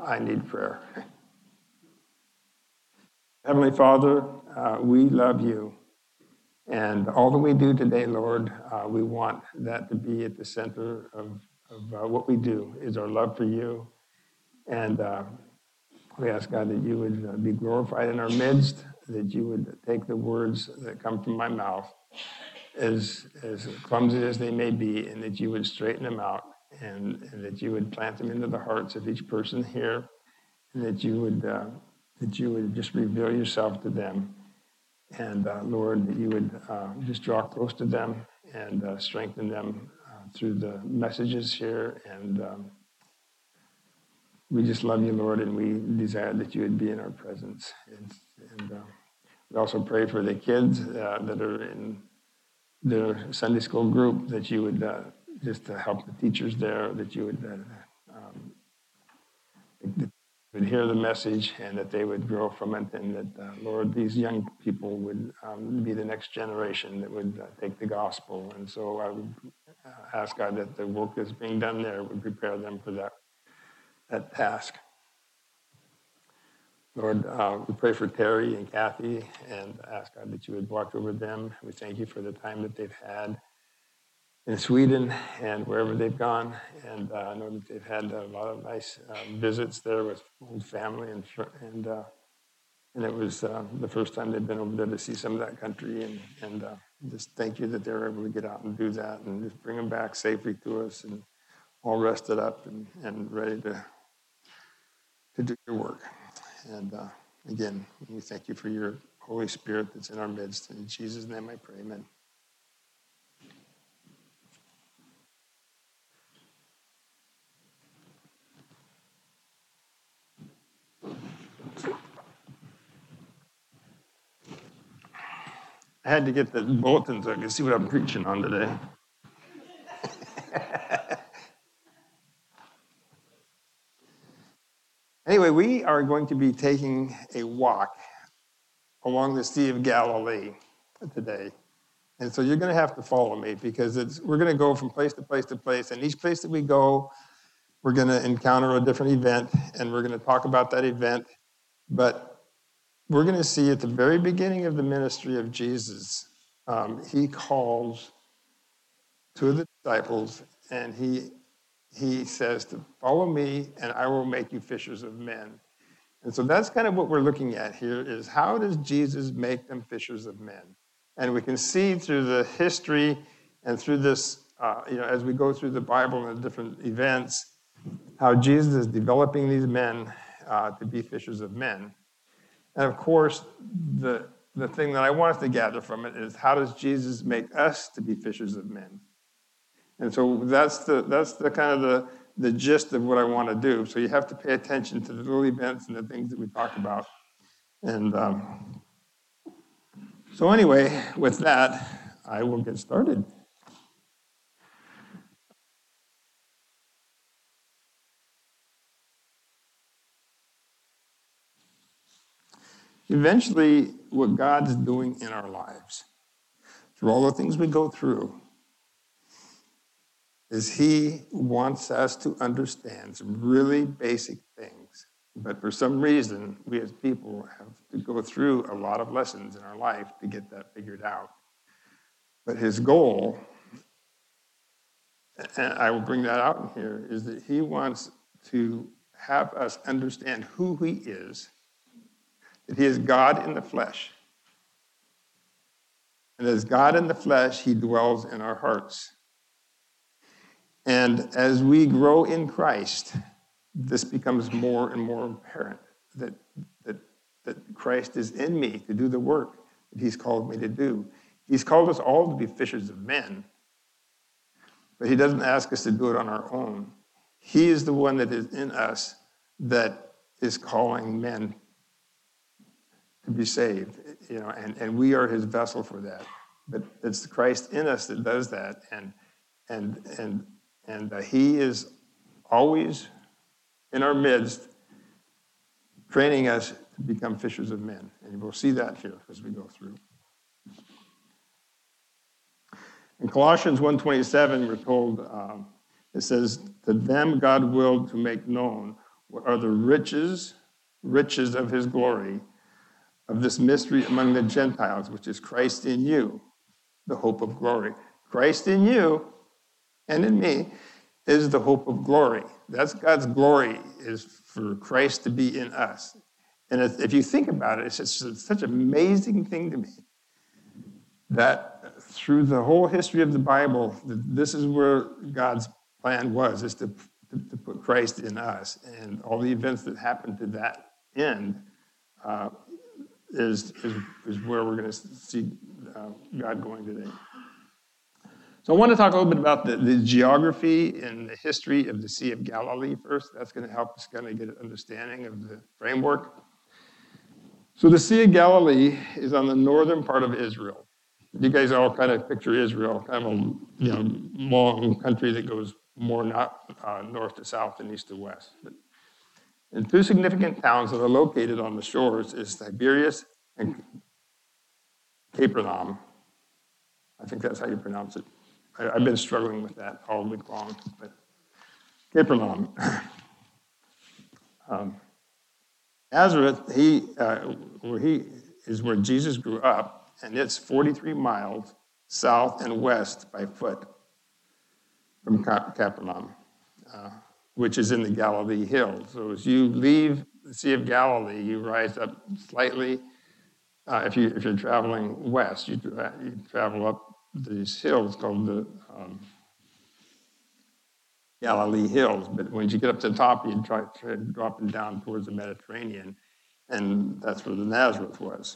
I need prayer. Heavenly Father, we love you. And all that we do today, Lord, we want that to be at the center of what we do, is our love for you. And we ask, God, that you would be glorified in our midst, that you would take the words that come from my mouth, as clumsy as they may be, and that you would straighten them out, and that you would plant them into the hearts of each person here, and that you would just reveal yourself to them. And Lord, that you would just draw close to them and strengthen them through the messages here. And we just love you, Lord, and we desire that you would be in our presence. And we also pray for the kids that are in the Sunday school group, that you would just help the teachers there, that you would hear the message and that they would grow from it, and that, Lord, these young people would be the next generation that would take the gospel. And so I would ask, God, that the work that's being done there would prepare them for that task. Lord, we pray for Terry and Kathy and ask, God, that you would watch over them. We thank you for the time that they've had in Sweden and wherever they've gone. And I know that they've had a lot of nice visits there with old family. And it was the first time they've been over there to see some of that country. And just thank you that they were able to get out and do that and just bring them back safely to us and all rested up and ready to do your work. And again, we thank you for your Holy Spirit that's in our midst. In Jesus' name I pray, amen. I had to get the bulletin so I could see what I'm preaching on today. Anyway, we are going to be taking a walk along the Sea of Galilee today. And so you're going to have to follow me, because we're going to go from place to place to place. And each place that we go, we're going to encounter a different event, and we're going to talk about that event. But we're going to see at the very beginning of the ministry of Jesus, he calls two of the disciples, and he says to follow me, and I will make you fishers of men. And so that's kind of what we're looking at here, is how does Jesus make them fishers of men? And we can see through the history and through this, as we go through the Bible and the different events, how Jesus is developing these men to be fishers of men. And of course, the thing that I want us to gather from it is, how does Jesus make us to be fishers of men? And so that's the kind of the gist of what I want to do. So you have to pay attention to the little events and the things that we talk about. And so anyway, with that, I will get started. Eventually, what God's doing in our lives, through all the things we go through, is he wants us to understand some really basic things. But for some reason, we as people have to go through a lot of lessons in our life to get that figured out. But his goal, and I will bring that out in here, is that he wants to have us understand who he is, that he is God in the flesh. And as God in the flesh, he dwells in our hearts. And as we grow in Christ, this becomes more and more apparent, that Christ is in me to do the work that he's called me to do. He's called us all to be fishers of men, but he doesn't ask us to do it on our own. He is the one that is in us that is calling men to be saved, and we are his vessel for that. But it's Christ in us that does that, and he is always in our midst, training us to become fishers of men. And we'll see that here as we go through. In Colossians 1:27, we're told, it says, to them God willed to make known What are the riches of his glory, of this mystery among the Gentiles, which is Christ in you, the hope of glory. Christ in you and in me is the hope of glory. That's God's glory, is for Christ to be in us. And if you think about it, it's just such an amazing thing to me that through the whole history of the Bible, this is where God's plan was, is to put Christ in us. And all the events that happened to that end is where we're going to see God going today. So I want to talk a little bit about the geography and the history of the Sea of Galilee first. That's going to help us kind of get an understanding of the framework. So the Sea of Galilee is on the northern part of Israel. You guys all kind of picture Israel, kind of a long country that goes more north to south and east to west. And two significant towns that are located on the shores is Tiberias and Capernaum. I think that's how you pronounce it. I've been struggling with that all week long, but Capernaum. Nazareth, where Jesus grew up, and it's 43 miles south and west by foot from Capernaum, which is in the Galilee Hills. So as you leave the Sea of Galilee, you rise up slightly. If you're traveling west, you travel up these hills called the Galilee Hills. But when you get up to the top, you try dropping down towards the Mediterranean, and that's where the Nazareth was.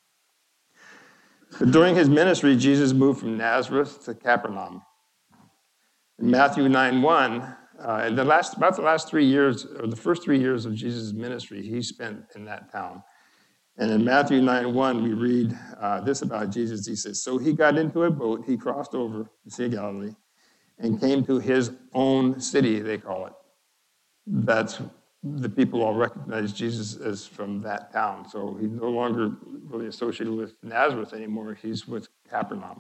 But during his ministry, Jesus moved from Nazareth to Capernaum. In Matthew 9:1, about the last 3 years, or the first 3 years of Jesus' ministry, he spent in that town. And in Matthew 9:1, we read this about Jesus. He says, so he got into a boat, he crossed over the Sea of Galilee, and came to his own city, they call it. That's the people all recognize Jesus as from that town. So he's no longer really associated with Nazareth anymore. He's with Capernaum.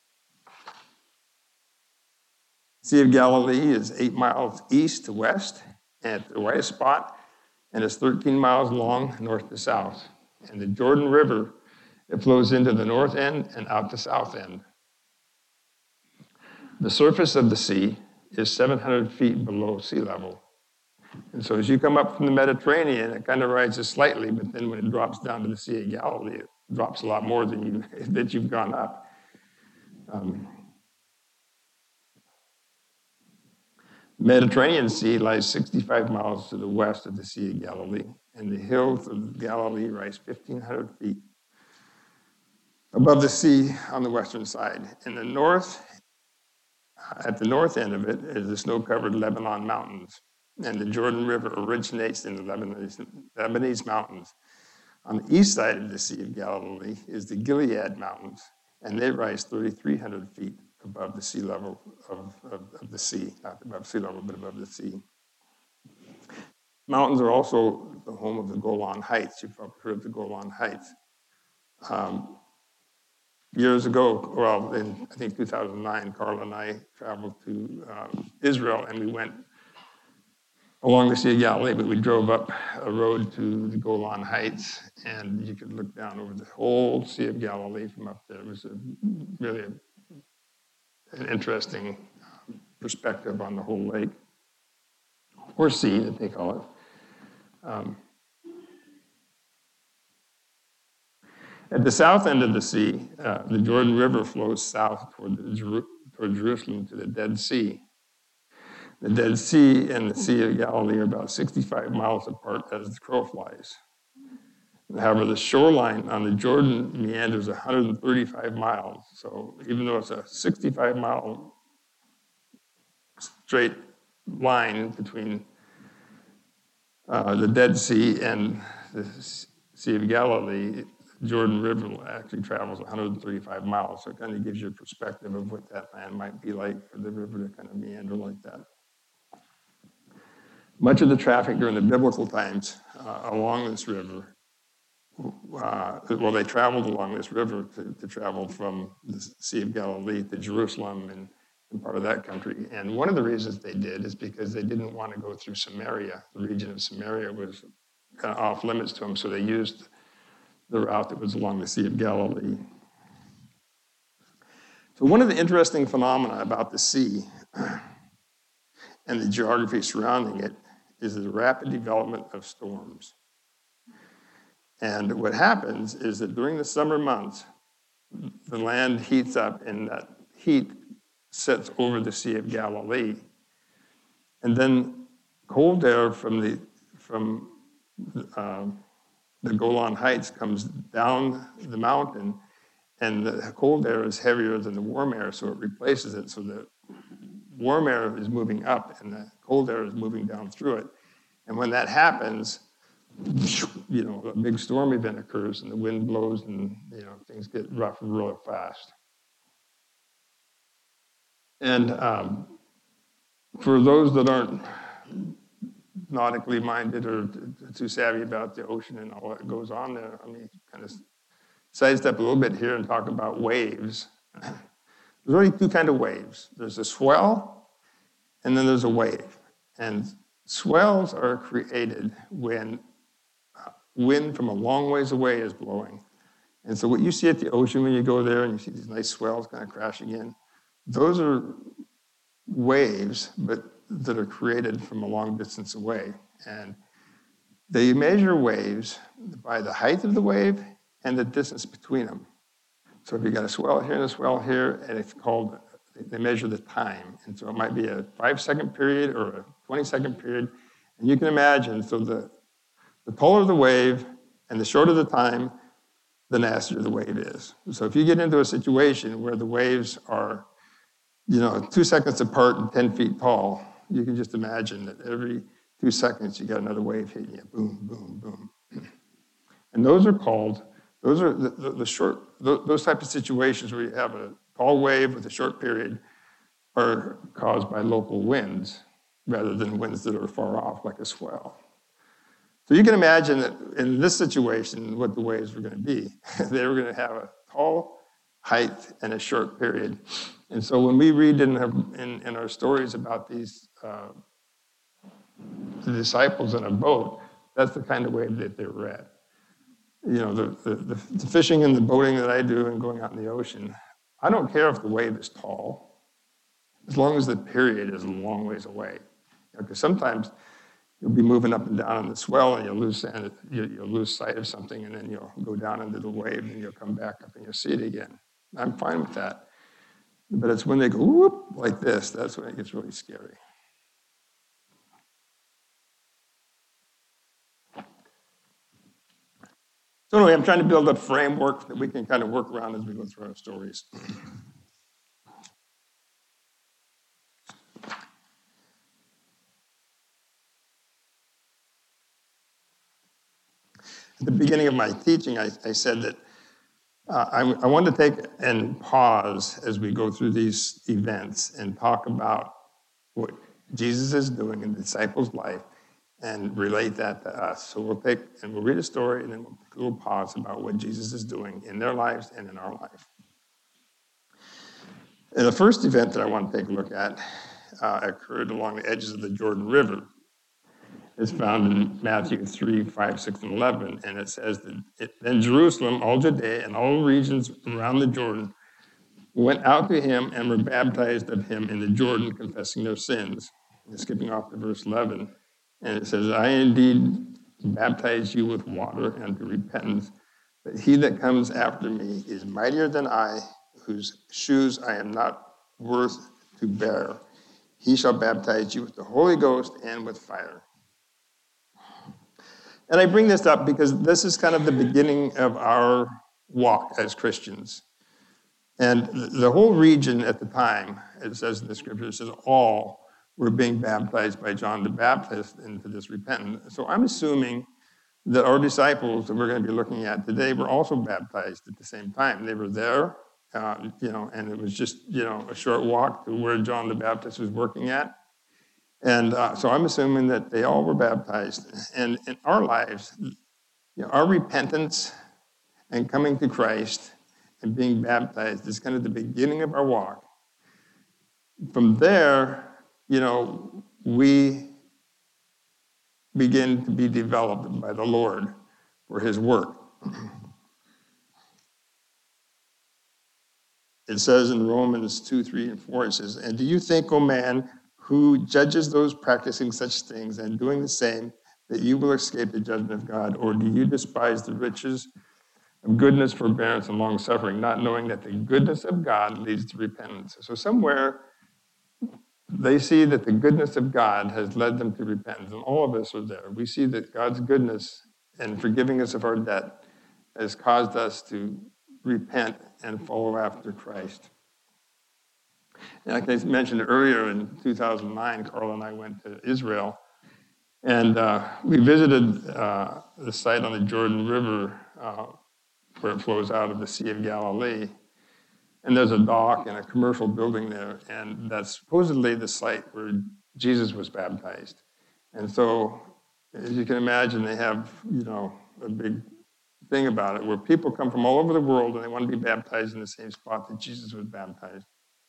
Sea of Galilee is 8 miles east to west, and at the widest spot, and it's 13 miles long north to south. And the Jordan River, it flows into the north end and out the south end. The surface of the sea is 700 feet below sea level. And so as you come up from the Mediterranean, it kind of rises slightly, but then when it drops down to the Sea of Galilee, it drops a lot more than you've gone up. Mediterranean Sea lies 65 miles to the west of the Sea of Galilee, and the hills of Galilee rise 1,500 feet above the sea on the western side. In the north, at the north end of it is the snow-covered Lebanon Mountains, and the Jordan River originates in the Lebanese mountains. On the east side of the Sea of Galilee is the Gilead Mountains, and they rise 3,300 feet above the sea level of the sea, not above sea level, but above the sea. Mountains are also the home of the Golan Heights. You've probably heard of the Golan Heights. Years ago, well, in I think 2009, Carl and I traveled to Israel, and we went along the Sea of Galilee, but we drove up a road to the Golan Heights, and you could look down over the whole Sea of Galilee from up there. It was really an interesting perspective on the whole lake, or sea that they call it. At the south end of the sea, the Jordan River flows south toward Jerusalem to the Dead Sea. The Dead Sea and the Sea of Galilee are about 65 miles apart as the crow flies. However, the shoreline on the Jordan meanders 135 miles. So even though it's a 65-mile straight line between the Dead Sea and the Sea of Galilee, the Jordan River actually travels 135 miles. So it kind of gives you a perspective of what that land might be like for the river to kind of meander like that. Much of the traffic during the biblical times along this river, they traveled along this river to travel from the Sea of Galilee to Jerusalem in part of that country. And one of the reasons they did is because they didn't want to go through Samaria. The region of Samaria was kind of off limits to them, so they used the route that was along the Sea of Galilee. So one of the interesting phenomena about the sea and the geography surrounding it is the rapid development of storms. And what happens is that during the summer months, the land heats up, and that heat sets over the Sea of Galilee. And then cold air from the Golan Heights comes down the mountain, and the cold air is heavier than the warm air, so it replaces it. So the warm air is moving up, and the cold air is moving down through it. And when that happens, a big storm event occurs, and the wind blows, and things get rough really fast. And for those that aren't nautically minded or too savvy about the ocean and all that goes on there, let me kind of sidestep a little bit here and talk about waves. There's only two kinds of waves. There's a swell, and then there's a wave. And swells are created when wind from a long ways away is blowing. And so what you see at the ocean when you go there and you see these nice swells kind of crashing in, those are waves, but that are created from a long distance away. And they measure waves by the height of the wave and the distance between them. So if you got a swell here and a swell here, and it's called, they measure the time. And so it might be a 5-second period or a 20-second period. And you can imagine, so the taller the wave and the shorter the time, the nastier the wave is. So if you get into a situation where the waves are 2 seconds apart and 10 feet tall, you can just imagine that every 2 seconds you got another wave hitting you, boom, boom, boom. And those are the short, those types of situations where you have a tall wave with a short period are caused by local winds rather than winds that are far off like a swell. So you can imagine that in this situation, what the waves were going to be. They were going to have a tall height and a short period. And so when we read in our stories about these the disciples in a boat, that's the kind of wave that they were at. The fishing and the boating that I do and going out in the ocean, I don't care if the wave is tall, as long as the period is a long ways away. Because sometimes you'll be moving up and down in the swell, and you'll lose sight of something, and then you'll go down into the wave, and you'll come back up, and you'll see it again. I'm fine with that. But it's when they go whoop like this, that's when it gets really scary. So anyway, I'm trying to build a framework that we can kind of work around as we go through our stories. At the beginning of my teaching, I said that I want to take and pause as we go through these events and talk about what Jesus is doing in the disciples' life and relate that to us. So we'll read a story, and then we'll take a little pause about what Jesus is doing in their lives and in our life. And the first event that I want to take a look at occurred along the edges of the Jordan River. It's found in Matthew 3, 5, 6, and 11. And it says that then Jerusalem, all Judea, and all regions around the Jordan went out to him and were baptized of him in the Jordan, confessing their sins. And skipping off to verse 11. And it says, I indeed baptize you with water unto repentance, but he that comes after me is mightier than I, whose shoes I am not worth to bear. He shall baptize you with the Holy Ghost and with fire. And I bring this up because this is kind of the beginning of our walk as Christians. And the whole region at the time, it says in the scripture, it says all were being baptized by John the Baptist into this repentance. So I'm assuming that our disciples that we're going to be looking at today were also baptized at the same time. They were there, and it was just, a short walk to where John the Baptist was working at. And so I'm assuming that they all were baptized. And in our lives, our repentance and coming to Christ and being baptized is kind of the beginning of our walk. from there, we begin to be developed by the Lord for his work. It says in Romans 2, 3, and 4, it says, "And do you think, O man, who judges those practicing such things and doing the same, that you will escape the judgment of God? Or do you despise the riches of goodness, forbearance, and long-suffering, not knowing that the goodness of God leads to repentance?" So somewhere they see that the goodness of God has led them to repentance, and all of us are there. We see that God's goodness and forgiving us of our debt has caused us to repent and follow after Christ. And like I mentioned earlier, in 2009, Carl and I went to Israel, and we visited the site on the Jordan River where it flows out of the Sea of Galilee. And there's a dock and a commercial building there, and that's supposedly the site where Jesus was baptized. And so, as you can imagine, they have, a big thing about it, where people come from all over the world and they want to be baptized in the same spot that Jesus was baptized.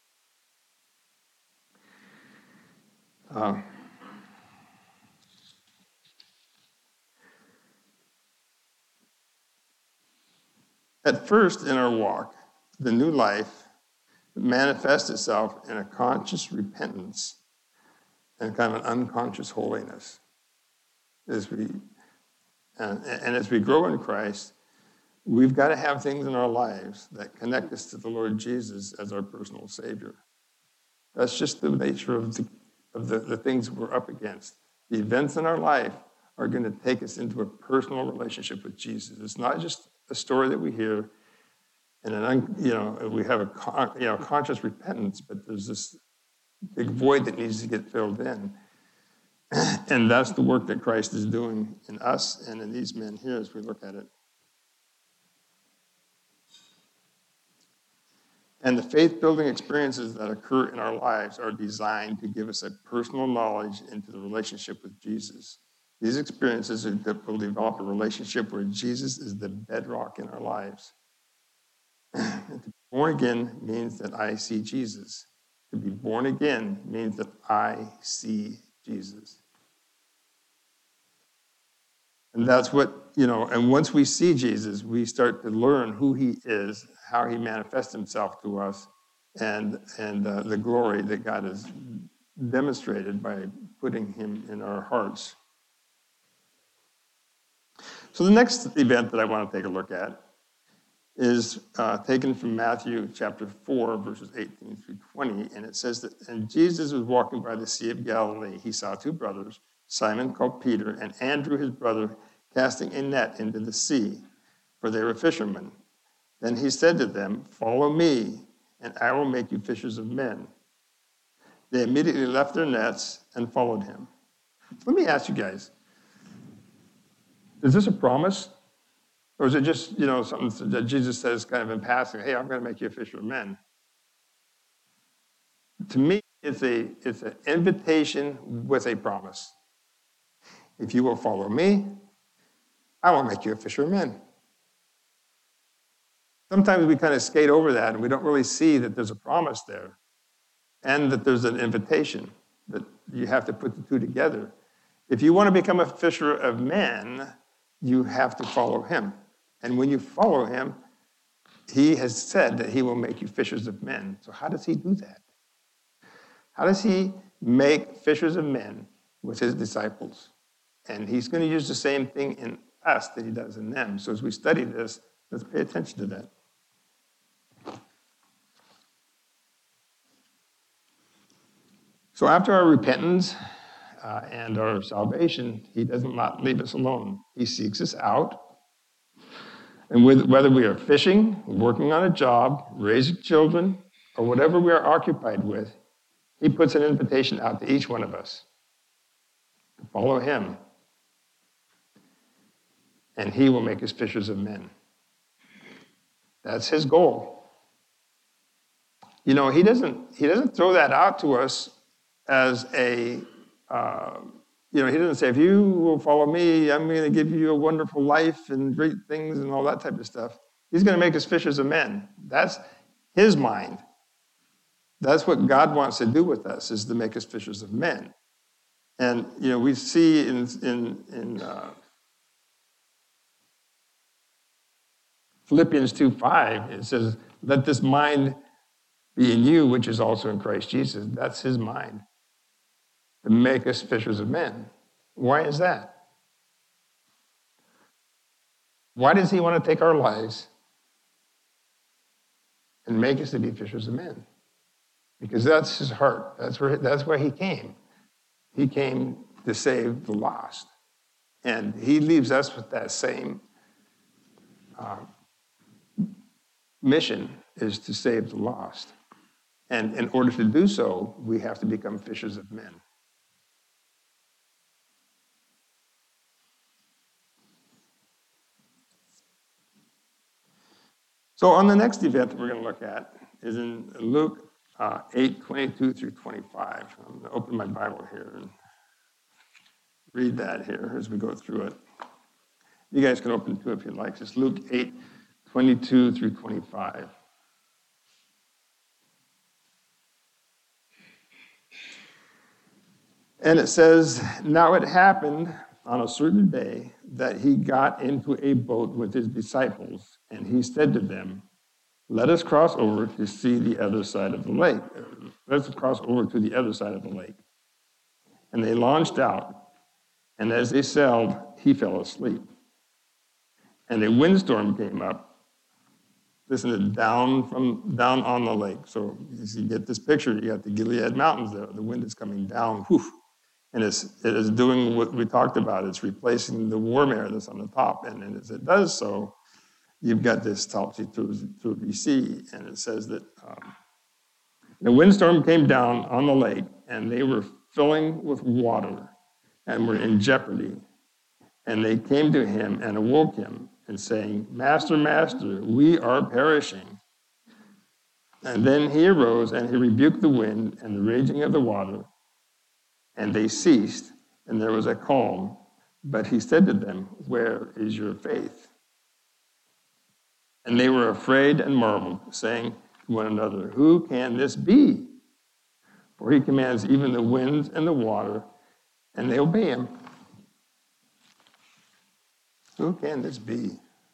At first in our walk, the new life manifests itself in a conscious repentance and kind of an unconscious holiness. As we grow in Christ, we've got to have things in our lives that connect us to the Lord Jesus as our personal Savior. That's just the nature of the things we're up against. The events in our life are going to take us into a personal relationship with Jesus. It's not just a story that we hear, and we have a conscious repentance, but there's this big void that needs to get filled in. And that's the work that Christ is doing in us and in these men here as we look at it. And the faith-building experiences that occur in our lives are designed to give us a personal knowledge into the relationship with Jesus. These experiences will develop a relationship where Jesus is the bedrock in our lives. To be born again means that I see Jesus. To be born again means that I see Jesus. And that's what, and once we see Jesus, we start to learn who he is, how he manifests himself to us, and the glory that God has demonstrated by putting him in our hearts. So the next event that I want to take a look at is taken from Matthew chapter 4, verses 18 through 20, and it says that, "And Jesus was walking by the Sea of Galilee. He saw two brothers, Simon called Peter, and Andrew his brother, casting a net into the sea, for they were fishermen. Then he said to them, 'Follow me, and I will make you fishers of men.' They immediately left their nets and followed him." Let me ask you guys, is this a promise? Or is it just, something that Jesus says kind of in passing, "Hey, I'm going to make you a fisher of men"? To me, it's an invitation with a promise. If you will follow me, I will make you a fisher of men. Sometimes we kind of skate over that and we don't really see that there's a promise there and that there's an invitation, that you have to put the two together. If you want to become a fisher of men, you have to follow him. And when you follow him, he has said that he will make you fishers of men. So how does he do that? How does he make fishers of men with his disciples? And he's going to use the same thing in us that he does in them. So as we study this, let's pay attention to that. So after our repentance and our salvation, he does not leave us alone. He seeks us out. And whether we are fishing, working on a job, raising children, or whatever we are occupied with, he puts an invitation out to each one of us to follow him. And he will make us fishers of men. That's his goal. He doesn't throw that out to us as a, he doesn't say, "If you will follow me, I'm going to give you a wonderful life and great things," and all that type of stuff. He's going to make us fishers of men. That's his mind. That's what God wants to do with us, is to make us fishers of men. And, we see in Philippians 2:5, it says, let this mind be in you, which is also in Christ Jesus. That's his mind, to make us fishers of men. Why is that? Why does he want to take our lives and make us to be fishers of men? Because that's his heart. That's why he came. He came to save the lost. And he leaves us with that same mission, is to save the lost. And in order to do so, we have to become fishers of men. So on the next event that we're going to look at is in Luke 8:22 through 25. I'm going to open my Bible here and read that here as we go through it. You guys can open too if you'd like. It's Luke 8:22 through 25. And it says, now it happened on a certain day that he got into a boat with his disciples, and he said to them, let us cross over to see the other side of the lake. Let's cross over to the other side of the lake. And they launched out, and as they sailed, he fell asleep. And a windstorm came up. Listen to down on the lake. So you get this picture. You got the Gilead Mountains there. The wind is coming down. Whew. And it is doing what we talked about. It's replacing the warm air that's on the top. And as it does so, you've got this topsy-turvy sea. And it says that the windstorm came down on the lake, and they were filling with water and were in jeopardy. And they came to him and awoke him and saying, Master, Master, we are perishing. And then he arose and he rebuked the wind and the raging of the water, and they ceased, and there was a calm. But he said to them, where is your faith? And they were afraid and marveled, saying to one another, who can this be? For he commands even the winds and the water, and they obey him. Who can this be?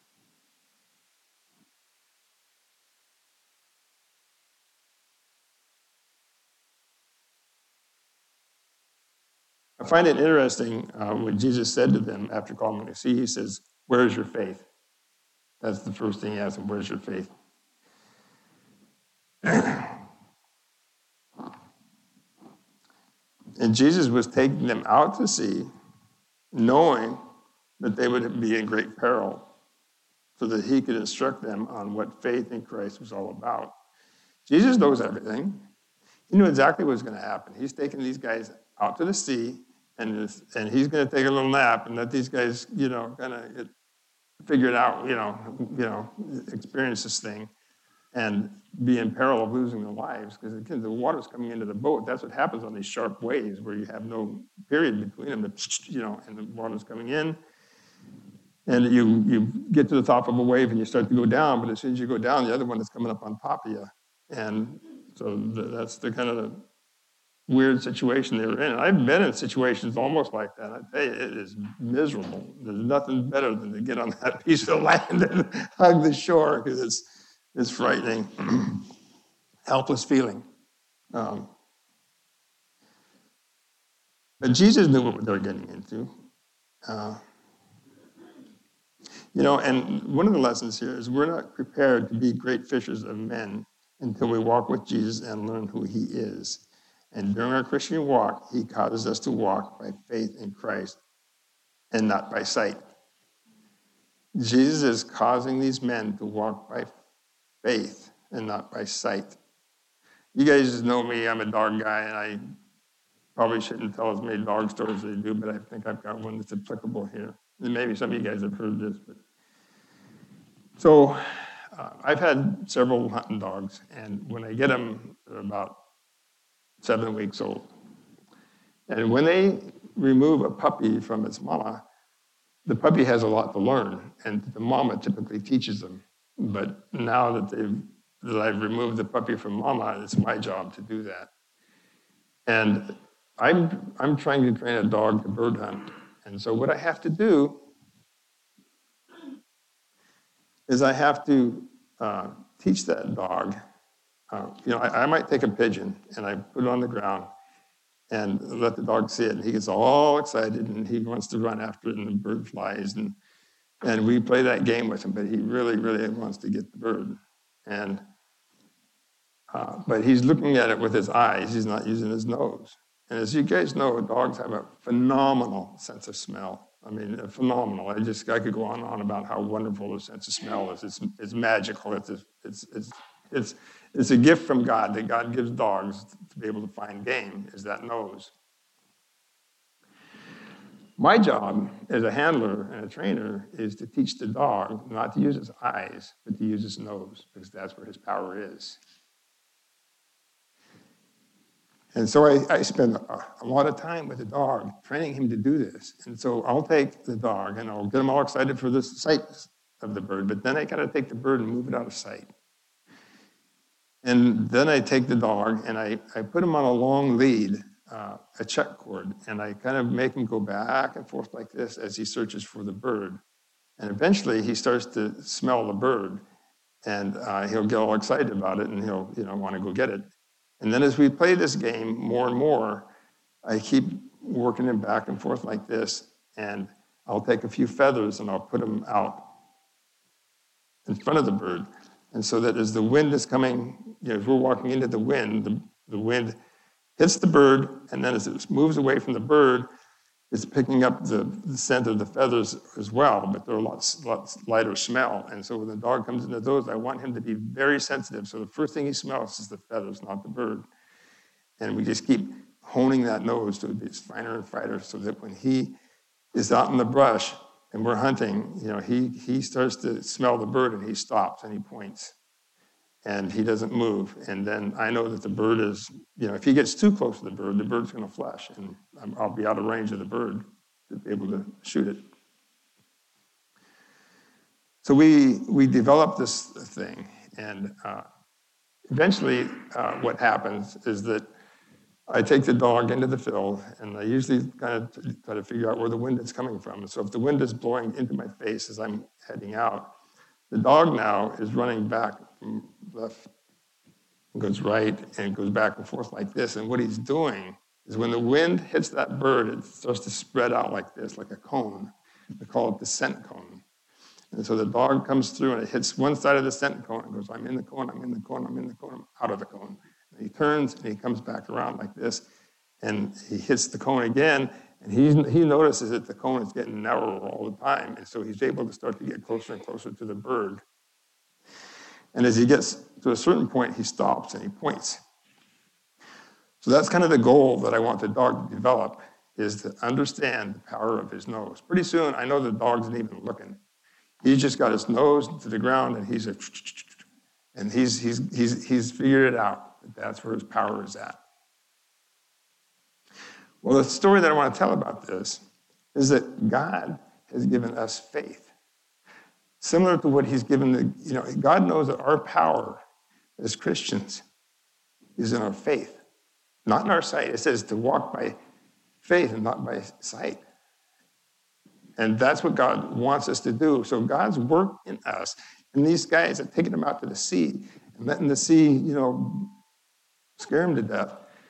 I find it interesting what Jesus said to them after calming the sea. He says, where is your faith? That's the first thing he asked them, where's your faith? And Jesus was taking them out to sea, knowing that they would be in great peril, so that he could instruct them on what faith in Christ was all about. Jesus knows everything. He knew exactly what was going to happen. He's taking these guys out to the sea, and he's going to take a little nap and let these guys, kind of figure it out, experience this thing, and be in peril of losing their lives. Because again, the water's coming into the boat. That's what happens on these sharp waves, where you have no period between them, and the water's coming in. And you get to the top of a wave and you start to go down, but as soon as you go down, the other one is coming up on top of you. And so that's the kind of the weird situation they were in. And I've been in situations almost like that. I tell you, it is miserable. There's nothing better than to get on that piece of land and hug the shore, because it's frightening, helpless feeling. But Jesus knew what they were getting into. And one of the lessons here is we're not prepared to be great fishers of men until we walk with Jesus and learn who he is. And during our Christian walk, he causes us to walk by faith in Christ and not by sight. Jesus is causing these men to walk by faith and not by sight. You guys know me, I'm a dog guy, and I probably shouldn't tell as many dog stories as I do, but I think I've got one that's applicable here. And maybe some of you guys have heard this. So I've had several hunting dogs, and when I get them, they're about 7 weeks old. And when they remove a puppy from its mama, the puppy has a lot to learn, and the mama typically teaches them. But now that they've that I've removed the puppy from mama, it's my job to do that. And I'm trying to train a dog to bird hunt. And so what I have to do is I have to teach that dog. I might take a pigeon and I put it on the ground and let the dog see it. And he gets all excited and he wants to run after it and the bird flies. And we play that game with him, but he really, really wants to get the bird. But he's looking at it with his eyes. He's not using his nose. And as you guys know, dogs have a phenomenal sense of smell. I mean, phenomenal. I could go on and on about how wonderful the sense of smell is. It's magical. It's a gift from God that God gives dogs to be able to find game, is that nose. My job as a handler and a trainer is to teach the dog not to use his eyes, but to use his nose, because that's where his power is. And so I spend a lot of time with the dog, training him to do this. And so I'll take the dog and I'll get him all excited for the sight of the bird, but then I got to take the bird and move it out of sight. And then I take the dog and I put him on a long lead, a check cord, and I kind of make him go back and forth like this as he searches for the bird. And eventually he starts to smell the bird, and he'll get all excited about it and he'll want to go get it. And then as we play this game more and more, I keep working him back and forth like this, and I'll take a few feathers and I'll put them out in front of the bird. And so that as the wind is coming, as we're walking into the wind, the wind hits the bird, and then as it moves away from the bird, it's picking up the scent of the feathers as well, but they're a lots lighter smell. And so when the dog comes into those, I want him to be very sensitive. So the first thing he smells is the feathers, not the bird. And we just keep honing that nose to be finer and finer so that when he is out in the brush and we're hunting, he starts to smell the bird and he stops and he points. And he doesn't move. And then I know that the bird is, if he gets too close to the bird's going to flash, and I'll be out of range of the bird to be able to shoot it. So we develop this thing, and eventually what happens is that I take the dog into the field, and I usually kind of try to figure out where the wind is coming from. And so if the wind is blowing into my face as I'm heading out, the dog now is running back from left and goes right and goes back and forth like this. And what he's doing is when the wind hits that bird, it starts to spread out like this, like a cone. We call it the scent cone. And so the dog comes through and it hits one side of the scent cone and goes, I'm in the cone, I'm in the cone, I'm in the cone, I'm out of the cone. And he turns and he comes back around like this and he hits the cone again. And he notices that the cone is getting narrower all the time. And so he's able to start to get closer and closer to the bird. And as he gets to a certain point, he stops and he points. So that's kind of the goal that I want the dog to develop, is to understand the power of his nose. Pretty soon, I know the dog isn't even looking. He's just got his nose to the ground and he's figured it out. That's where his power is at. Well, the story that I want to tell about this is that God has given us faith. Similar to what he's given God knows that our power as Christians is in our faith, not in our sight. It says to walk by faith and not by sight. And that's what God wants us to do. So God's work in us. And these guys are taking them out to the sea and letting the sea, scare them to death.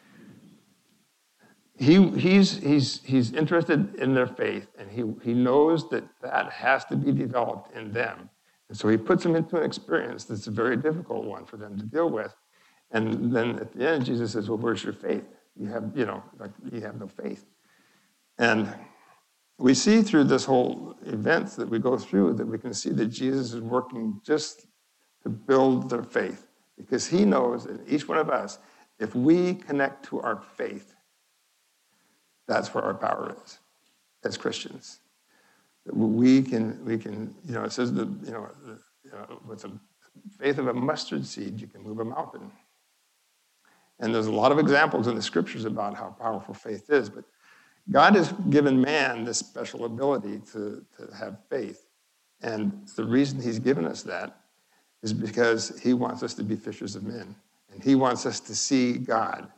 He's interested in their faith, and he knows that has to be developed in them. And so he puts them into an experience that's a very difficult one for them to deal with. And then at the end, Jesus says, well, where's your faith? You have no faith. And we see through this whole events that we go through that we can see that Jesus is working just to build their faith, because he knows that each one of us, if we connect to our faith, that's where our power is as Christians. We can. It says that with the faith of a mustard seed, you can move a mountain. And there's a lot of examples in the scriptures about how powerful faith is. But God has given man this special ability to have faith, and the reason He's given us that is because he wants us to be fishers of men. And he wants us to see God.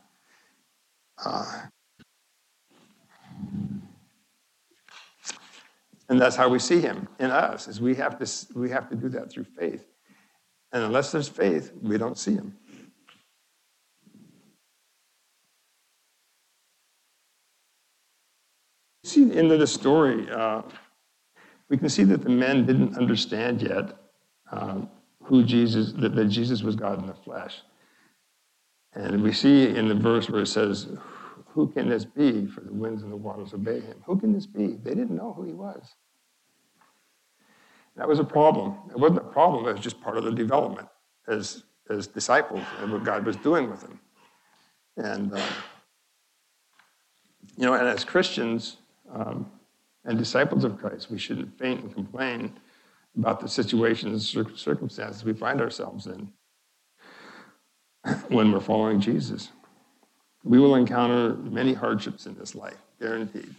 And that's how we see him in us, is we have to do that through faith. And unless there's faith, we don't see him. See the end of the story. We can see that the men didn't understand yet that Jesus was God in the flesh. And we see in the verse where it says, who can this be? For the winds and the waters obey him. Who can this be? They didn't know who he was. That was a problem. It wasn't a problem. It was just part of the development as disciples and what God was doing with them. And, and as Christians and disciples of Christ, we shouldn't faint and complain about the situations and circumstances we find ourselves in when we're following Jesus. We will encounter many hardships in this life, guaranteed.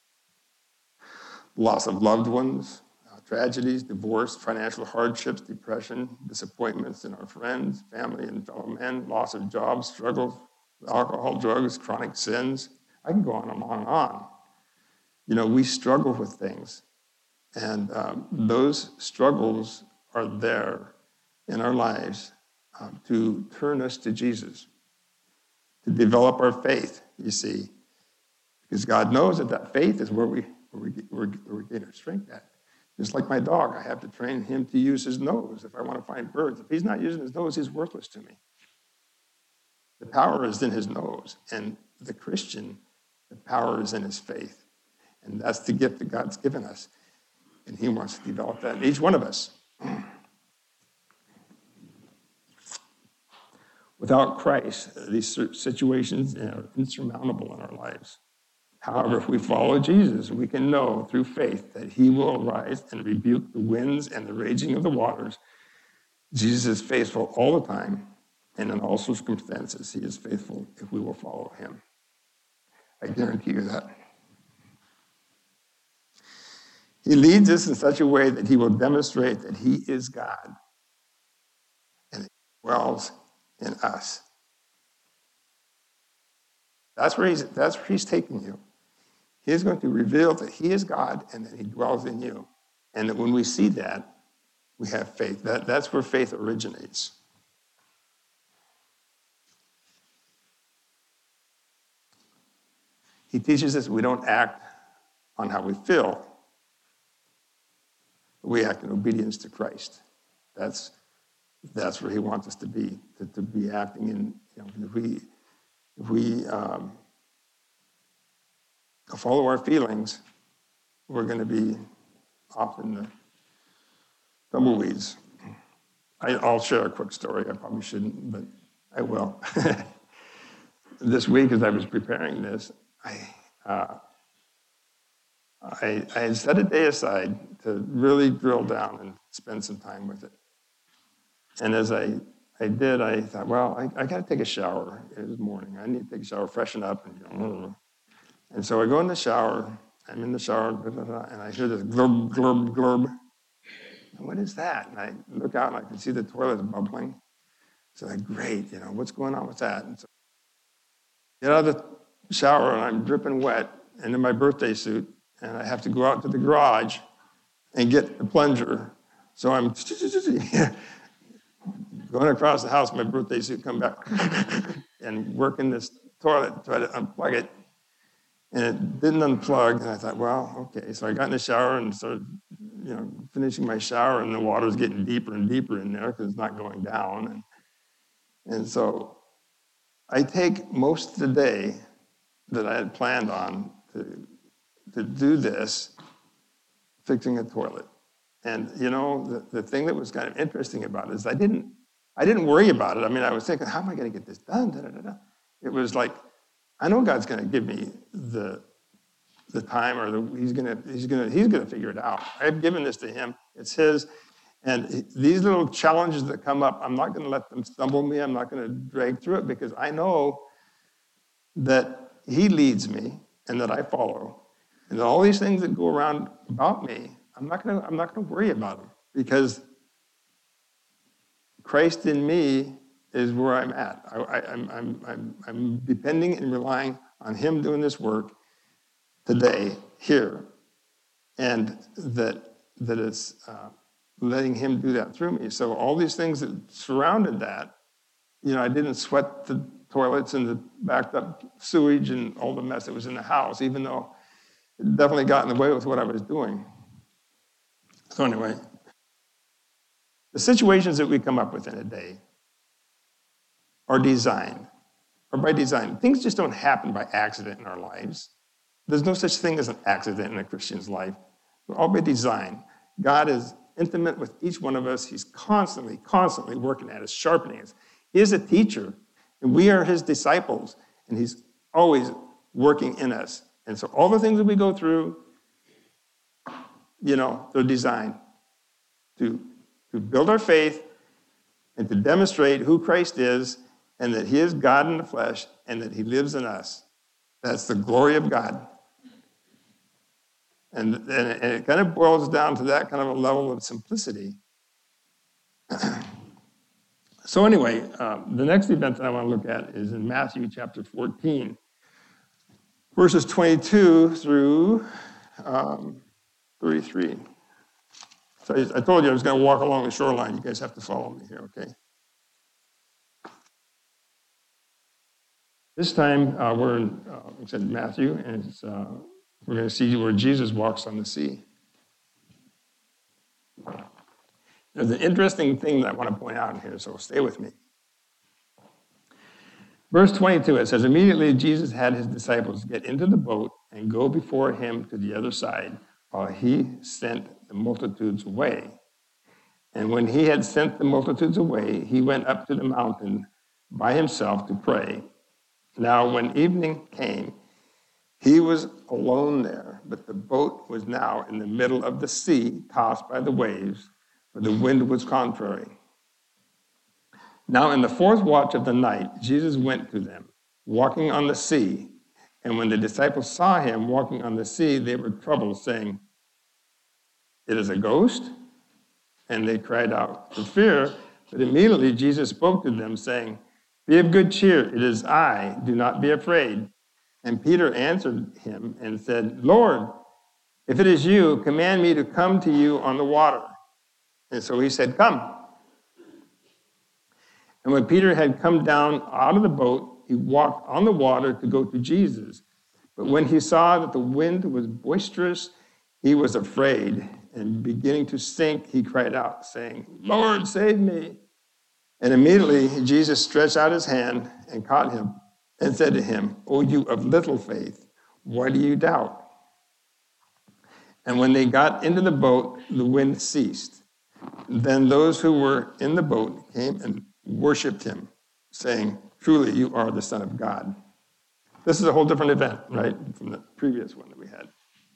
Loss of loved ones, tragedies, divorce, financial hardships, depression, disappointments in our friends, family, and fellow men, loss of jobs, struggles, alcohol, drugs, chronic sins. I can go on and on and on. We struggle with things. And those struggles are there in our lives to turn us to Jesus, to develop our faith, you see. Because God knows that faith is where we get our strength at. Just like my dog, I have to train him to use his nose if I want to find birds. If he's not using his nose, he's worthless to me. The power is in his nose. And the Christian, the power is in his faith. And that's the gift that God's given us. And he wants to develop that in each one of us. Without Christ, these situations are insurmountable in our lives. However, if we follow Jesus, we can know through faith that he will arise and rebuke the winds and the raging of the waters. Jesus is faithful all the time, and in all circumstances, he is faithful if we will follow him. I guarantee you that. He leads us in such a way that he will demonstrate that he is God and he dwells in us. That's where he's taking you. He is going to reveal that he is God and that he dwells in you. And that when we see that, we have faith. That's where faith originates. He teaches us we don't act on how we feel. We act in obedience to Christ. That's where he wants us to be acting in. If we follow our feelings, we're going to be off in the tumbleweeds. I'll share a quick story. I probably shouldn't, but I will. This week, as I was preparing this, I had set a day aside to really drill down and spend some time with it. And as I did, I thought, well, I got to take a shower. It was morning. I need to take a shower, freshen up. And so I go in the shower. I'm in the shower, and I hear this glurb, glurb, glurb. What is that? And I look out, and I can see the toilet bubbling. So great, what's going on with that? And so I get out of the shower, and I'm dripping wet, and in my birthday suit, and I have to go out to the garage and get the plunger. So I'm going across the house, my birthday suit, come back, and work in this toilet, try to unplug it. And it didn't unplug, and I thought, well, okay. So I got in the shower and started, finishing my shower, and the water's getting deeper and deeper in there because it's not going down. And so I take most of the day that I had planned on to do this, fixing a toilet. And, the thing that was kind of interesting about it is I didn't worry about it. I mean, I was thinking, how am I going to get this done? It was like, I know God's going to give me the time, or he's going to figure it out. I've given this to him. It's his. And these little challenges that come up, I'm not going to let them stumble me. I'm not going to drag through it, because I know that he leads me and that I follow. And all these things that go around about me, I'm not going to worry about them, because Christ in me is where I'm at. I'm depending and relying on him doing this work today, here, and that it's letting him do that through me. So all these things that surrounded that, I didn't sweat the toilets and the backed up sewage and all the mess that was in the house, even though it definitely got in the way with what I was doing. So anyway, the situations that we come up with in a day are designed, or by design. Things just don't happen by accident in our lives. There's no such thing as an accident in a Christian's life. They're all by design. God is intimate with each one of us. He's constantly working at us, sharpening us. He is a teacher, and we are his disciples, and he's always working in us. And so all the things that we go through, they're designed to build our faith and to demonstrate who Christ is and that he is God in the flesh and that he lives in us. That's the glory of God. And it kind of boils down to that kind of a level of simplicity. So anyway, the next event that I want to look at is in Matthew chapter 14, verses 22 through 33. So I told you I was going to walk along the shoreline. You guys have to follow me here, okay? This time we're in Matthew, and we're going to see where Jesus walks on the sea. There's an interesting thing that I want to point out in here, so stay with me. Verse 22, it says, immediately Jesus had his disciples get into the boat and go before him to the other side, while he sent the multitudes away. And when he had sent the multitudes away, he went up to the mountain by himself to pray. Now, when evening came, he was alone there, but the boat was now in the middle of the sea, tossed by the waves, for the wind was contrary. Now, in the fourth watch of the night, Jesus went to them, walking on the sea. And when the disciples saw him walking on the sea, they were troubled, saying, it is a ghost? And they cried out for fear. But immediately Jesus spoke to them, saying, be of good cheer, it is I, do not be afraid. And Peter answered him and said, Lord, if it is you, command me to come to you on the water. And so he said, come. And when Peter had come down out of the boat, he walked on the water to go to Jesus. But when he saw that the wind was boisterous, he was afraid. And beginning to sink, he cried out, saying, Lord, save me. And immediately Jesus stretched out his hand and caught him and said to him, O you of little faith, why do you doubt? And when they got into the boat, the wind ceased. Then those who were in the boat came and worshiped him, saying, truly, you are the Son of God. This is a whole different event, right, from the previous one that we had.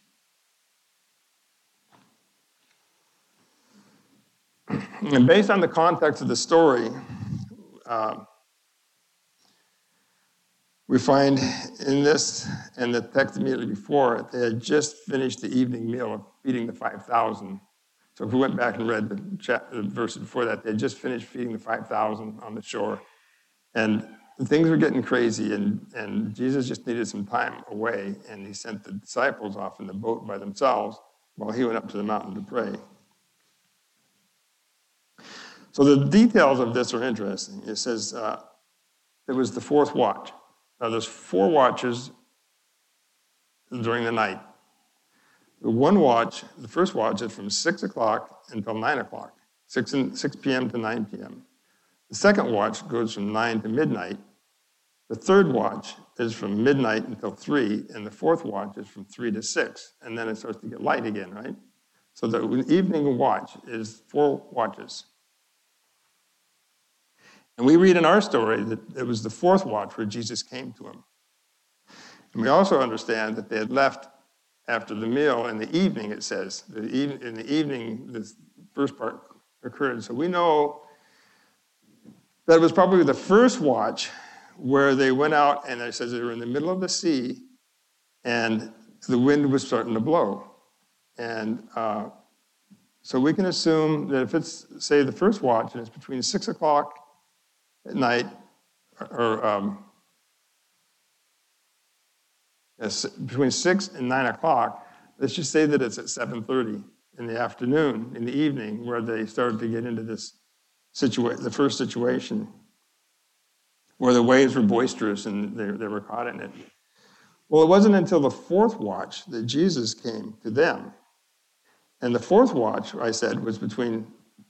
And based on the context of the story, we find in this and the text immediately before, they had just finished the evening meal of feeding the 5,000. So if we went back and read the verse before that, they had just finished feeding the 5,000 on the shore. And things were getting crazy, and Jesus just needed some time away, and he sent the disciples off in the boat by themselves while he went up to the mountain to pray. So the details of this are interesting. It says it was the fourth watch. Now there's 4 watches during the night. The first watch is from 6 o'clock until 9 o'clock, 6 p.m. to 9 p.m. The second watch goes from 9 to midnight. The third watch is from midnight until 3, and the fourth watch is from 3 to 6, and then it starts to get light again, right? So the evening watch is 4 watches. And we read in our story that it was the fourth watch where Jesus came to him. And we also understand that they had left after the meal in the evening, it says. In the evening, this first part occurred. So we know that it was probably the first watch where they went out, and it says they were in the middle of the sea, and the wind was starting to blow. And So we can assume that if it's, say, the first watch, and it's between 6 o'clock at night, or between 6 and 9 o'clock, let's just say that it's at 7:30 in the afternoon, in the evening, where they started to get into this situation, the first situation, where the waves were boisterous and they were caught in it. Well, it wasn't until the fourth watch that Jesus came to them. And the fourth watch, I said, was between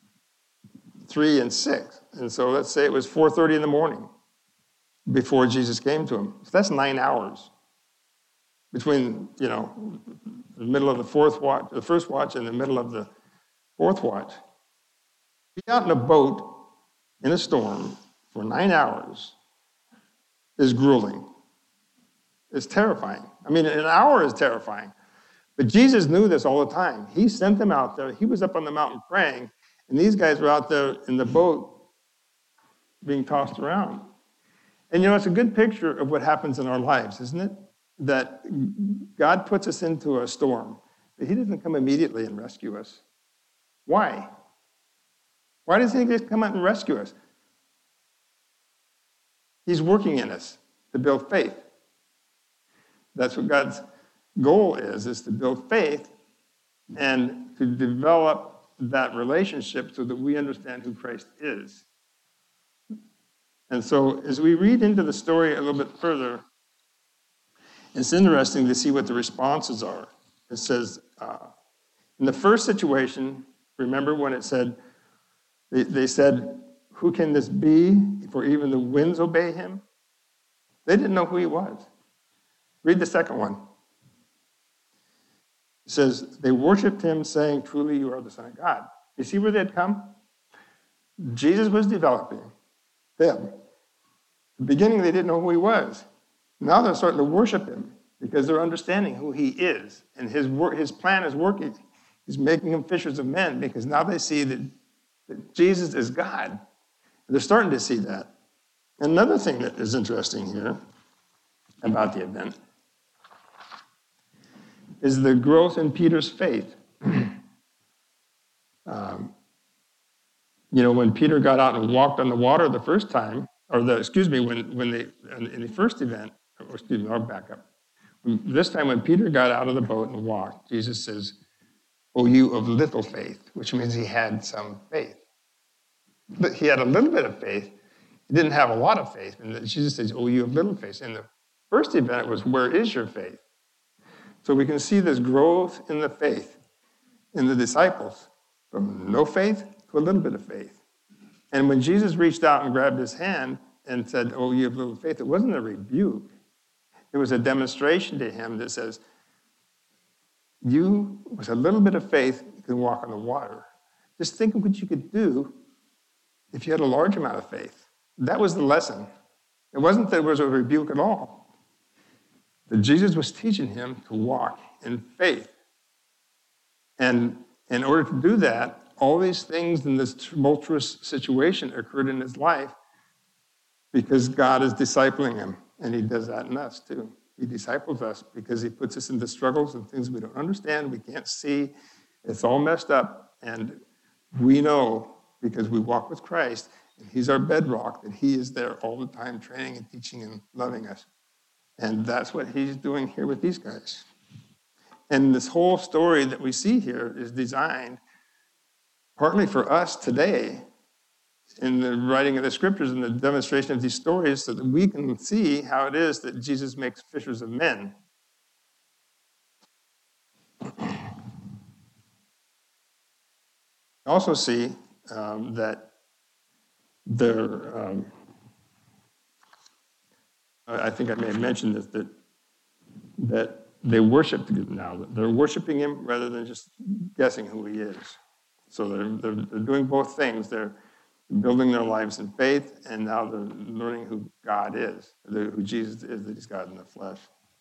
3 and 6. And so let's say it was 4:30 in the morning before Jesus came to him. So that's 9 hours between, the middle of the first watch and the middle of the fourth watch. Be out in a boat in a storm for 9 hours is grueling. It's terrifying. I mean, an hour is terrifying. But Jesus knew this all the time. He sent them out there. He was up on the mountain praying, and these guys were out there in the boat being tossed around. And it's a good picture of what happens in our lives, isn't it? That God puts us into a storm, but he doesn't come immediately and rescue us. Why? Why does he just come out and rescue us? He's working in us to build faith. That's what God's goal is to build faith and to develop that relationship so that we understand who Christ is. And so as we read into the story a little bit further, it's interesting to see what the responses are. It says, in the first situation, remember when it said, they said, "Who can this be? For even the winds obey him." They didn't know who he was. Read the second one. It says, they worshiped him, saying, "Truly you are the Son of God." You see where they'd come? Jesus was developing them. At the beginning, they didn't know who he was. Now they're starting to worship him because they're understanding who he is. And his plan is working. He's making them fishers of men because now they see that Jesus is God. They're starting to see that. Another thing that is interesting here about the event is the growth in Peter's faith. When Peter got out and walked on the water the first time, in the first event, I'll back up. This time when Peter got out of the boat and walked, Jesus says, "O you of little faith," which means he had some faith. But he had a little bit of faith. He didn't have a lot of faith. And Jesus says, "O you of little faith." In the first event was, "Where is your faith?" So we can see this growth in the faith in the disciples, from no faith to a little bit of faith. And when Jesus reached out and grabbed his hand and said, "Oh, you have little faith," it wasn't a rebuke. It was a demonstration to him that says, you, with a little bit of faith, you can walk on the water. Just think of what you could do if you had a large amount of faith. That was the lesson. It wasn't that it was a rebuke at all. That Jesus was teaching him to walk in faith. And in order to do that, all these things in this tumultuous situation occurred in his life because God is discipling him. And he does that in us too. He disciples us because he puts us into struggles and things we don't understand, we can't see. It's all messed up. And we know, because we walk with Christ, and he's our bedrock, that he is there all the time training and teaching and loving us. And that's what he's doing here with these guys. And this whole story that we see here is designed partly for us today in the writing of the scriptures and the demonstration of these stories so that we can see how it is that Jesus makes fishers of men. Also see that they're, I think I may have mentioned this, that they worship him now. They're worshiping him rather than just guessing who he is. So they're doing both things. They're building their lives in faith, and now they're learning who God is, who Jesus is, that he's God in the flesh.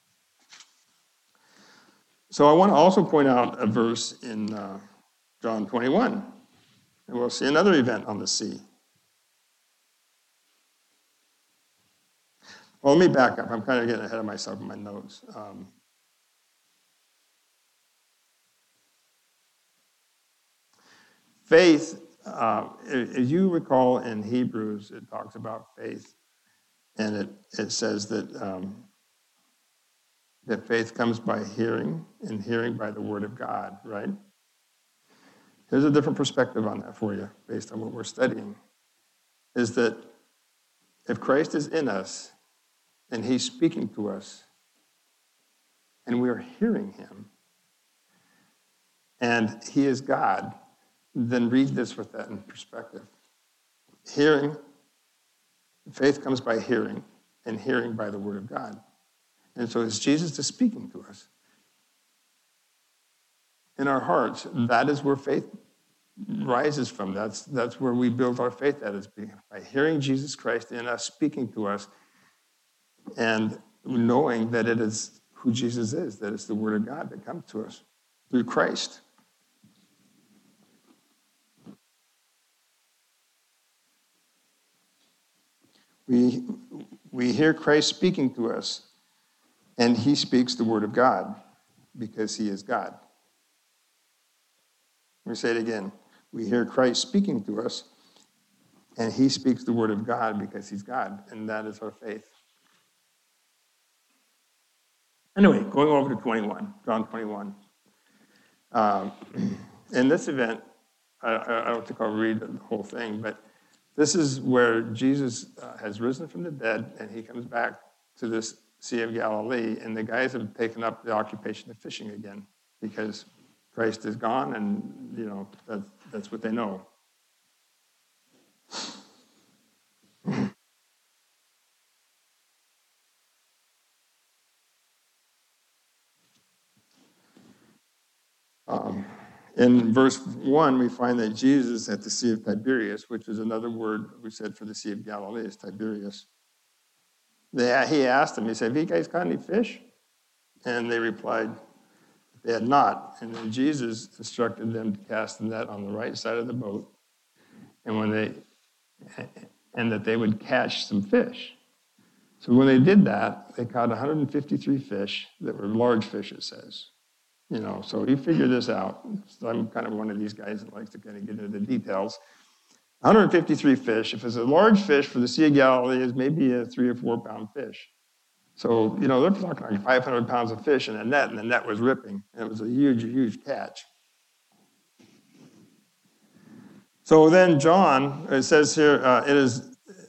So I want to also point out a verse in John 21, and we'll see another event on the sea. Well, let me back up. I'm kind of getting ahead of myself in my notes. Faith, as you recall in Hebrews, it talks about faith, and it says that that faith comes by hearing, and hearing by the word of God, right? Here's a different perspective on that for you, based on what we're studying, is that if Christ is in us, and he's speaking to us, and we are hearing him, and he is God, then read this with that in perspective. Hearing, faith comes by hearing, and hearing by the word of God. And so as Jesus is speaking to us, in our hearts, that is where faith rises from. That's where we build our faith at, is by hearing Jesus Christ in us, speaking to us, and knowing that it is who Jesus is, that it's the word of God that comes to us through Christ. We hear Christ speaking to us, and he speaks the word of God because he is God. Let me say it again. We hear Christ speaking to us, and he speaks the word of God because he's God, and that is our faith. Anyway, going over to 21, John 21. In this event, I don't think I'll read the whole thing, but this is where Jesus has risen from the dead, and he comes back to this Sea of Galilee, and the guys have taken up the occupation of fishing again because Christ is gone, and that's what they know. In verse 1, we find that Jesus at the Sea of Tiberias, which is another word we said for the Sea of Galilee, is Tiberias. He asked them, he said, "Have you guys caught any fish?" And they replied, they had not. And then Jesus instructed them to cast the net on the right side of the boat, and that they would catch some fish. So when they did that, they caught 153 fish that were large fish, it says. So you figure this out. So I'm kind of one of these guys that likes to kind of get into the details. 153 fish. If it's a large fish for the Sea of Galilee, is maybe a 3 or 4 pound fish. So, they're talking like 500 pounds of fish in a net, and the net was ripping. And it was a huge, huge catch. So then John, it says here, it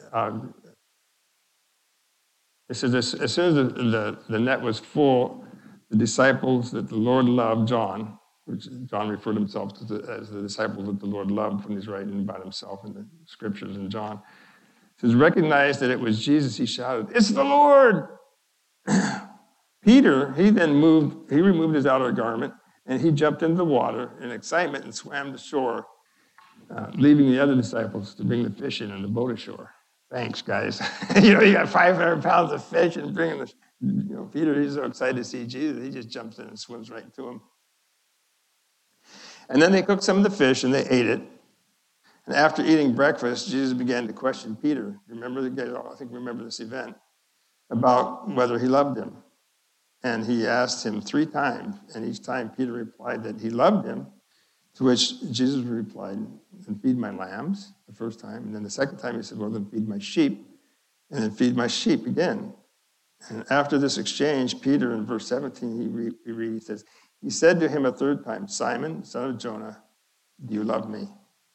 says as soon as the net was full, the disciples that the Lord loved, John, which John referred himself to as the disciples that the Lord loved when he's writing about himself in the scriptures in John, says, recognized that it was Jesus, he shouted, "It's the Lord!" Peter, he removed his outer garment, and he jumped into the water in excitement and swam to shore, leaving the other disciples to bring the fish in and the boat ashore. Thanks, guys. You got 500 pounds of fish and bringing this. Peter, he's so excited to see Jesus, he just jumps in and swims right to him. And then they cooked some of the fish and they ate it. And after eating breakfast, Jesus began to question Peter. Remember this event, about whether he loved him. And he asked him 3 times, and each time Peter replied that he loved him, to which Jesus replied, "Then feed my lambs," the first time. And then the second time he said, "Well, then feed my sheep," and then feed my sheep again. And after this exchange, Peter, in verse 17, he says, he said to him a third time, "Simon, son of Jonah, do you love me?"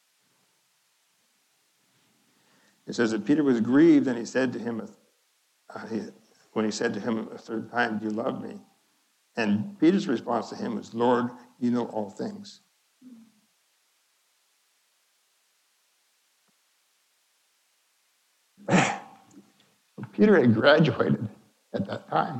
It says that Peter was grieved, and he said to him, when he said to him a third time, "Do you love me?" And Peter's response to him was, "Lord, you know all things." Peter had graduated at that time.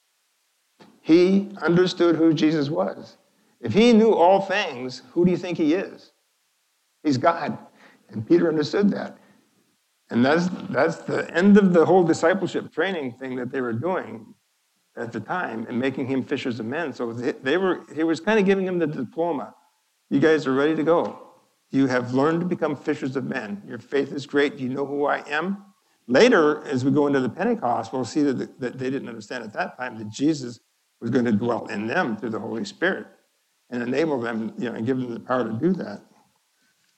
He understood who Jesus was. If he knew all things, who do you think he is? He's God. And Peter understood that. And that's the end of the whole discipleship training thing that they were doing at the time and making him fishers of men. So he was kind of giving him the diploma. You guys are ready to go. You have learned to become fishers of men. Your faith is great. Do you know who I am? Later, as we go into the Pentecost, we'll see that they didn't understand at that time that Jesus was going to dwell in them through the Holy Spirit and enable them, and give them the power to do that.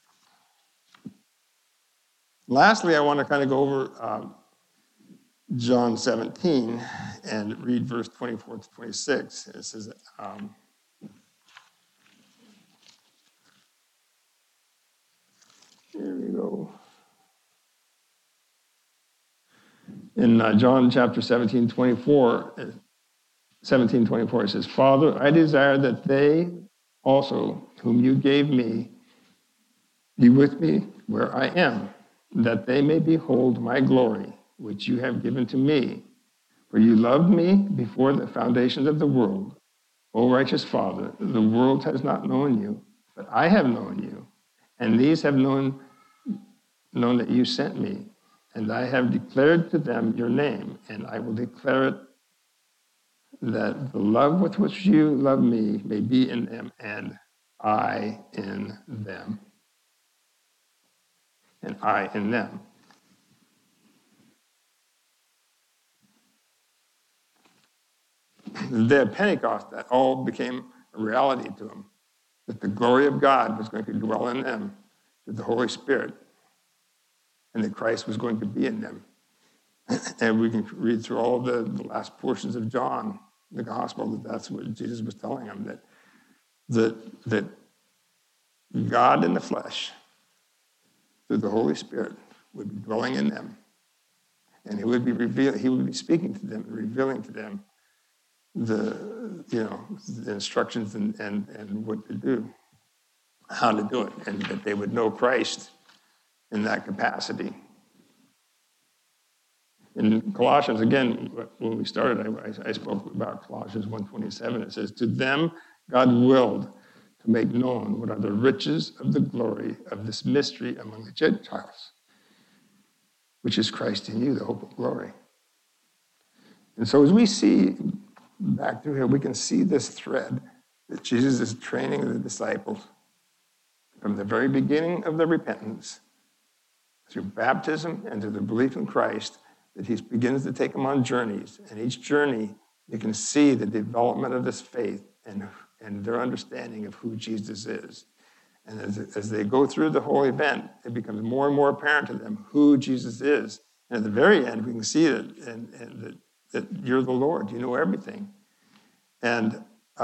Lastly, I want to kind of go over John 17 and read verse 24 to 26. It says, here we go. In John chapter 17, 24, it says, Father, I desire that they also, whom you gave me, be with me where I am, that they may behold my glory, which you have given to me. For you loved me before the foundations of the world. O righteous Father, the world has not known you, but I have known you, and these have known that you sent me, and I have declared to them your name, and I will declare it, that the love with which you love me may be in them, and I in them, and I in them. The day of Pentecost, that all became a reality to them, that the glory of God was going to dwell in them through the Holy Spirit, and that Christ was going to be in them. And we can read through all of the last portions of John, the gospel, that's what Jesus was telling them, that God in the flesh, through the Holy Spirit, would be dwelling in them. And he would be speaking to them and revealing to them the instructions and what to do, how to do it, and that they would know Christ in that capacity. In Colossians, again, when we started, I spoke about Colossians 1:27. It says, to them God willed to make known what are the riches of the glory of this mystery among the Gentiles, which is Christ in you, the hope of glory. And so as we see back through here, we can see this thread that Jesus is training the disciples from the very beginning of their repentance, through baptism and through the belief in Christ, that he begins to take them on journeys. And each journey, you can see the development of this faith and their understanding of who Jesus is. And as they go through the whole event, it becomes more and more apparent to them who Jesus is. And at the very end, we can see that you're the Lord. You know everything. And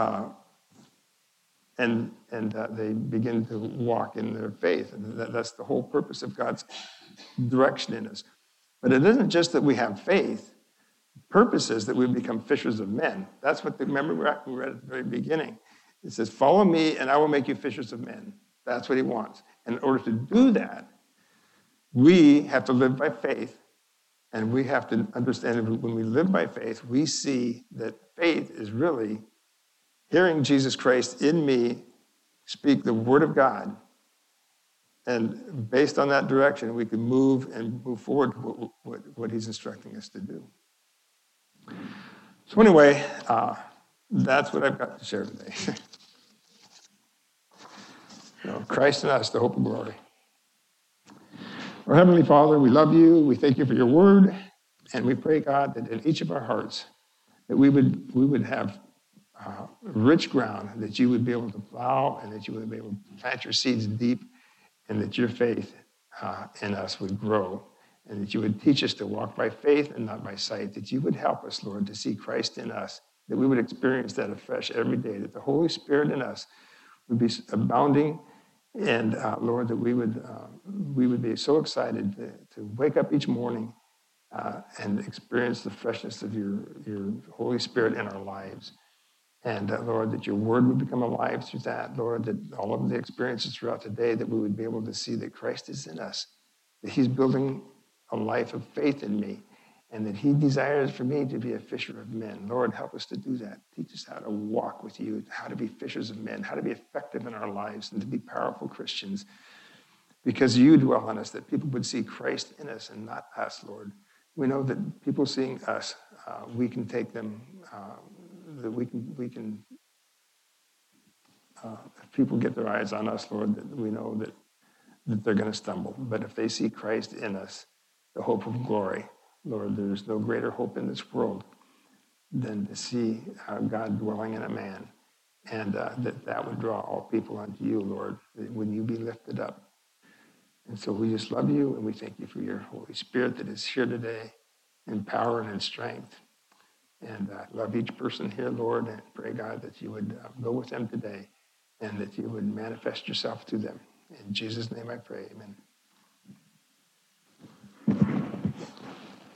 they begin to walk in their faith. And that's the whole purpose of God's direction in us. But it isn't just that we have faith. The purpose is that we become fishers of men. That's what remember we read at the very beginning. It says, follow me and I will make you fishers of men. That's what he wants. And in order to do that, we have to live by faith. And we have to understand that when we live by faith, we see that faith is really hearing Jesus Christ in me speak the word of God. And based on that direction, we can move forward to what he's instructing us to do. So anyway, that's what I've got to share today. Christ in us, the hope of glory. Our Heavenly Father, we love you. We thank you for your word. And we pray, God, that in each of our hearts, that we would have rich ground, that you would be able to plow and that you would be able to plant your seeds deep, and that your faith in us would grow, and that you would teach us to walk by faith and not by sight, that you would help us, Lord, to see Christ in us, that we would experience that afresh every day, that the Holy Spirit in us would be abounding, and Lord, that we would be so excited to wake up each morning and experience the freshness of your Holy Spirit in our lives. And Lord, that your word would become alive through that. Lord, that all of the experiences throughout the day, that we would be able to see that Christ is in us, that he's building a life of faith in me, and that he desires for me to be a fisher of men. Lord, help us to do that. Teach us how to walk with you, how to be fishers of men, how to be effective in our lives, and to be powerful Christians, because you dwell in us, that people would see Christ in us and not us, Lord. We know that people seeing us, we can take them, that we can if people get their eyes on us, Lord, that we know that they're going to stumble. But if they see Christ in us, the hope of glory, Lord, there's no greater hope in this world than to see God dwelling in a man, and that would draw all people unto you, Lord, when you be lifted up. And so we just love you, and we thank you for your Holy Spirit that is here today in power and in strength. And love each person here, Lord, and pray, God, that you would go with them today and that you would manifest yourself to them. In Jesus' name I pray, amen.